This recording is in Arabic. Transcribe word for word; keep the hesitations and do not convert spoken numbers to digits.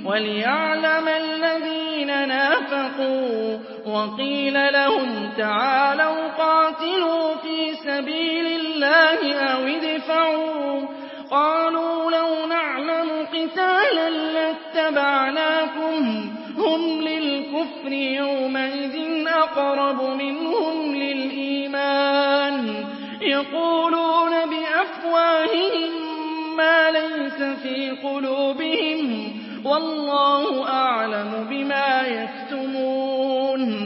وَلِيَعْلَمَ الَّذِينَ نَافَقُوا وَقِيلَ لَهُمْ تَعَالَوْا قَاتِلُوا فِي سَبِيلِ اللَّهِ أَوِ ادْفَعُوا ۖ قَالُوا لَوْ نَعْلَمُ قِتَالًا لَّاتَّبَعْنَاكُمْ ۖ هُمْ لِلْكُفْرِ يَوْمَئِذٍ أَقْرَبُ مِنْهُمْ لِلْإِيمَانِ يَقُولُونَ بِأَفْوَاهِهِم مَّا لَيْسَ فِي قُلُوبِهِمْ ۗ وَاللَّهُ أَعْلَمُ بِمَا يَكْتُمُونَ